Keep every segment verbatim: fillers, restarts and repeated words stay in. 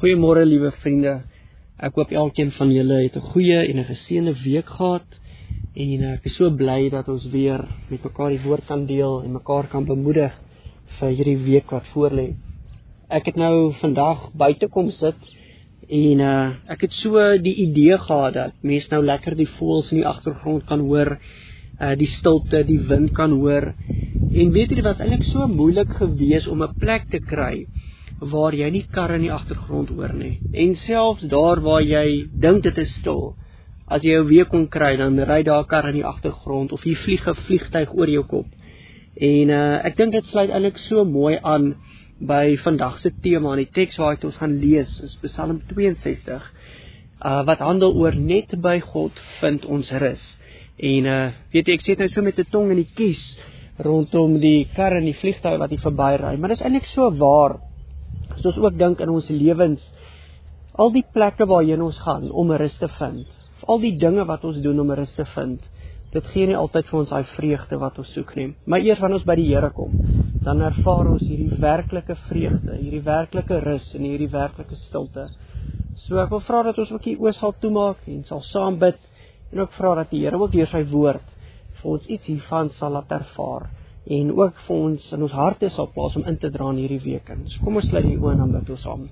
Goeiemôre liewe vriende, ek hoop elkeen van julle het 'n goeie en 'n geseënde week gehad en ek is so bly dat ons weer met mekaar die woord kan deel en mekaar kan bemoedig vir hierdie week wat voorlê. Ek het nou vandag buite kom sit en uh, ek het so die idee gehad dat mense nou lekker die voëls in die agtergrond kan hoor, uh, die stilte, die wind kan hoor en weet jy, dit was eintlik so moeilik geweest om 'n plek te kry waar jy nie karre in die agtergrond hoor nie. En selfs daar waar jy dink dit is stil, as jy 'n week kon kry, dan ry daar 'n kar in die agtergrond, of jy vlieg 'n vliegtuig oor jou kop. En uh, ek dink dit sluit eintlik so mooi aan by vandag se tema, en die teks waar ek ons gaan lees, is Psalm tweeënsestig, uh, wat handel oor net by God vind ons rus. En uh, weet jy, ek sê nou so met 'n tong in die kies, rondom die kar en die vliegtuig wat hier verby ry, maar dit is eintlik so waar, as ons ook dink in ons lewens, al die plekke waarheen ons gaan om rus te vind, al die dinge wat ons doen om rus te vind, dit gee nie altyd vir ons daai vreugde wat ons soek nie. Maar eers wanneer ons by die Here kom, dan ervaar ons hierdie werklike vreugde, hierdie werklike rus en hierdie werklike stilte. So ek wil vra dat ons ook die oë sal toemaak en sal saam bid, en ook vra dat die Here ook deur sy woord vir ons iets hiervan sal laat ervaar, en ook vir ons in ons harte sal plaas om in te dra in hierdie week in. So kom ons sluit die oë en dan bid ons saam.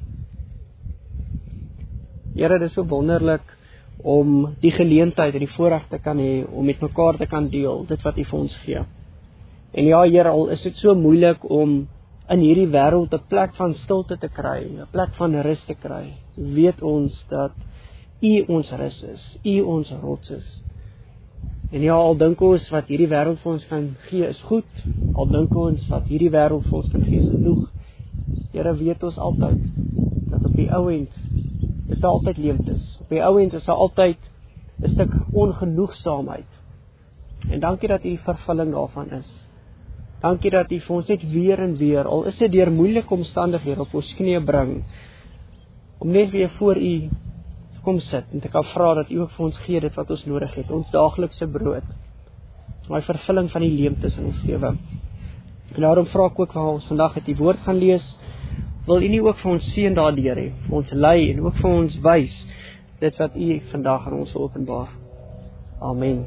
Here, dit is so wonderlik om die geleentheid en die voorreg te kan hê, om met mekaar te kan deel, dit wat U vir ons gee. En ja, Here, al is dit so moeilik om in hierdie wêreld 'n plek van stilte te kry, 'n plek van rus te kry, weet ons dat U ons rus is, U ons rots is. En ja, al dink ons wat hierdie wêreld vir ons kan gee is goed, al dink ons wat hierdie wêreld vir ons kan gee is genoeg, Here, weet ons altyd, dat op die ou end is daar altyd leemtes, op die ou end is daar altyd 'n stuk ongenoegsaamheid, en dankie dat U vervulling daarvan is. Dankie dat U vir ons net weer en weer, al is dit deur moeilike omstandighede op ons knieë bring, om net weer voor U kom sit, en te kan vra dat U ook vir ons gee dit wat ons nodig het, ons daaglikse brood, my vervulling van die leemtes in ons lewe. En daarom vra ek ook waar ons vandag het die woord gaan lees, wil U nie ook vir ons seën daardeur hê, vir ons lei en ook vir ons wys, dit wat U vandag aan ons openbaar. Amen.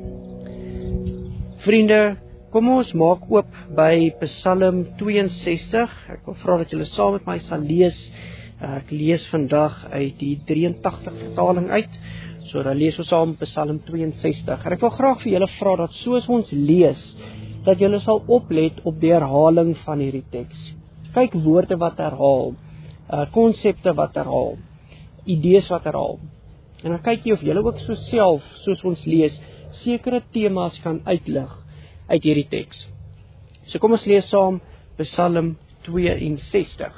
Vriende, kom ons maak oop by Psalm tweeënsestig, ek wil vra dat julle saam met my sal lees. Ek lees vandag uit die drieëntagtig vertaling uit, so dan lees ons saam Psalm tweeënsestig. En ek wil graag vir julle vra dat soos ons lees, dat julle sal oplet op die herhaling van hierdie teks. Kyk woorde wat herhaal, konsepte uh, wat herhaal, idees wat herhaal. En dan kyk jy of julle ook so self, soos ons lees, sekere temas kan uitlig uit hierdie teks. So kom ons lees saam Psalm tweeënsestig.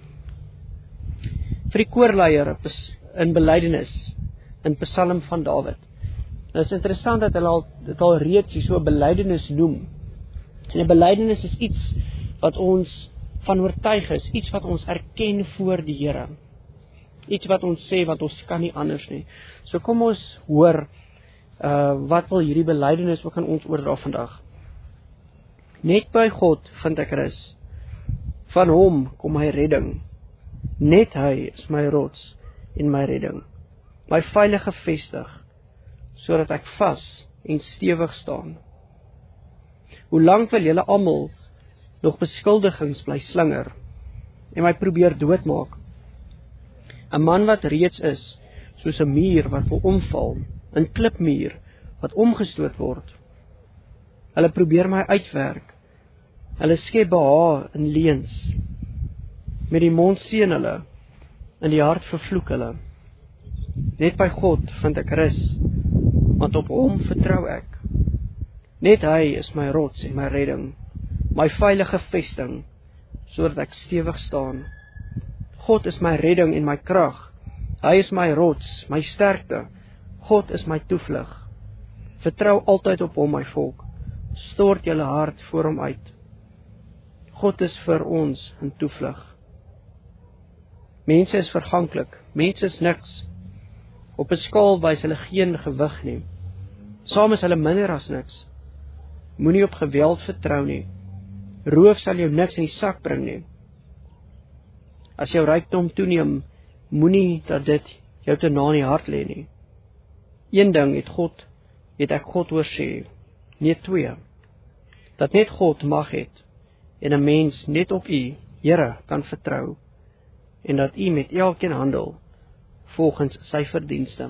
Vir die koorleier in belydenis, in Psalm van Dawid. Nou is interessant dat hulle al, dit al reeds hier so 'n belydenis noem. En 'n belydenis is iets wat ons van oortuig is, iets wat ons erken voor die Here. Iets wat ons sê, wat ons kan nie anders nie. So kom ons hoor, uh, wat wil hierdie belydenis ook aan ons oordra vandag. Net by God vind ek rus, van Hom kom my redding. Net Hy is my rots en my redding, my veilige vestig, sodat ek vas en stewig staan. Hoe lank wil julle almal nog beskuldigings bly slinger en my probeer doodmaak? 'n Man wat reeds is soos 'n muur wat wil omval, 'n klipmuur wat omgestoot word. Hulle probeer my uitwerk, hulle skep behaag in leuns. Met die mond seën hulle, in die hart vervloek hulle. Net by God vind ek rus, want op Hom vertrou ek. Net Hy is my rots en my redding, my veilige vesting, sodat ek stewig staan. God is my redding en my krag. Hy is my rots, my sterkte. God is my toevlug. Vertrou altyd op Hom, my volk. Stort julle hart voor Hom uit. God is vir ons 'n toevlug. Mense is verganklik, mense is niks. Op 'n skaal wys hulle geen gewig nie. Saam is hulle minder as niks. Moenie op geweld vertrou nie. Roof sal jou niks in die sak bring nie. As jou rykdom toeneem, moenie dat dit jou te na in die hart lê nie. Een ding het God, het ek God hoor sê, nie twee, dat net God mag het, en 'n mens net op U, Here, kan vertrou, en dat U met elkeen handel, volgens sy verdienste.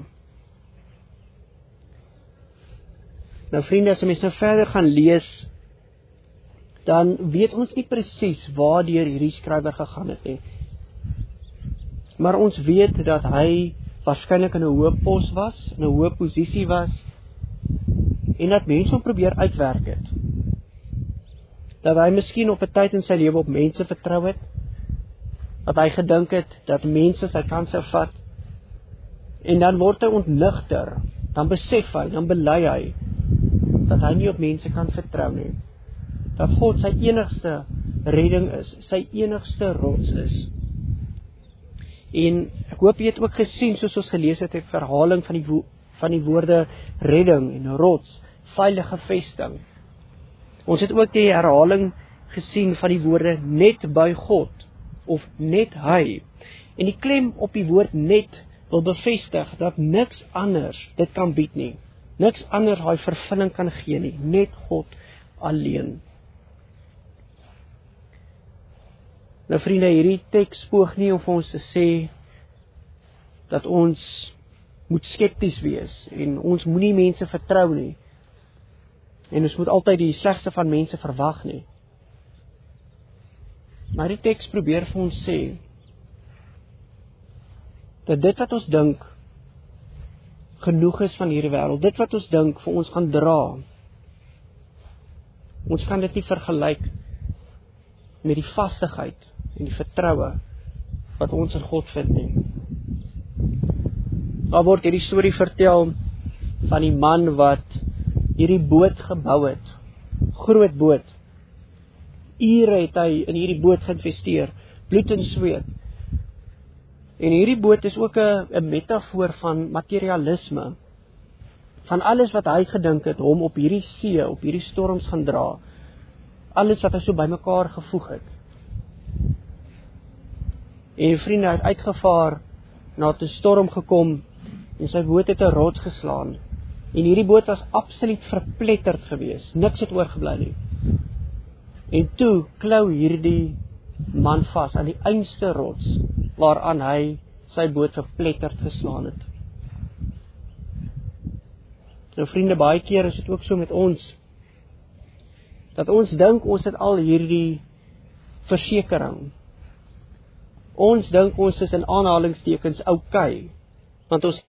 Nou vriende, as ons nou verder gaan lees, dan weet ons nie presies waardeur hierdie skrywer gegaan het nie. Maar ons weet dat hy waarskynlik in 'n hoë pos was, in 'n hoë posisie was, en dat mense hom probeer uitwerk het. Dat hy miskien op 'n tyd in sy lewe op mense vertrou het, dat hy gedink het dat mense sy kant sou vat, en dan word hy ontnigter, dan besef hy, dan bely hy, dat hy nie op mense kan vertrou nie. Dat God sy enigste redding is, sy enigste rots is. En ek hoop jy het ook gesien, soos ons gelees het, 'n verhaling van die, wo- van die woorde redding en rots, veilige vesting. Ons het ook die herhaling gesien van die woorde net by God, of net hy. En die klem op die woord net wil bevestig dat niks anders dit kan bied nie. Niks anders daai vervulling kan gee nie, net God alleen. Nou vriende, hierdie teks poog nie om vir ons te sê dat ons moet skepties wees en ons moenie mense vertrou nie. En ons moet altyd die slegste van mense verwag nie. Maar die teks probeer vir ons sê dat dit wat ons dink genoeg is van hierdie wêreld, dit wat ons dink vir ons gaan dra, ons kan dit nie vergelyk met die vastigheid en die vertroue wat ons in God vind nie. Daar word hierdie storie vertel van die man wat hierdie boot gebou het, groot boot. Ure het hy in hierdie boot geïnvesteer, bloed en sweet. En hierdie boot is ook 'n 'n metafoor van materialisme, van alles wat hy gedink het hom op hierdie see, op hierdie storms gaan dra, alles wat hy so bymekaar gevoeg het. En die vriende het uitgevaar, na 'n storm gekom, en sy boot het 'n rots geslaan, en hierdie boot was absoluut verpletterd gewees, niks het oorgebly nie. En toe klou hierdie man vas aan die einste rots, waaraan hy sy boot verpletterd geslaan het. Nou vriende, baie keer is dit ook so met ons, dat ons dink ons het al hierdie versekering. Ons dink ons is in aanhalingstekens oukei, want ons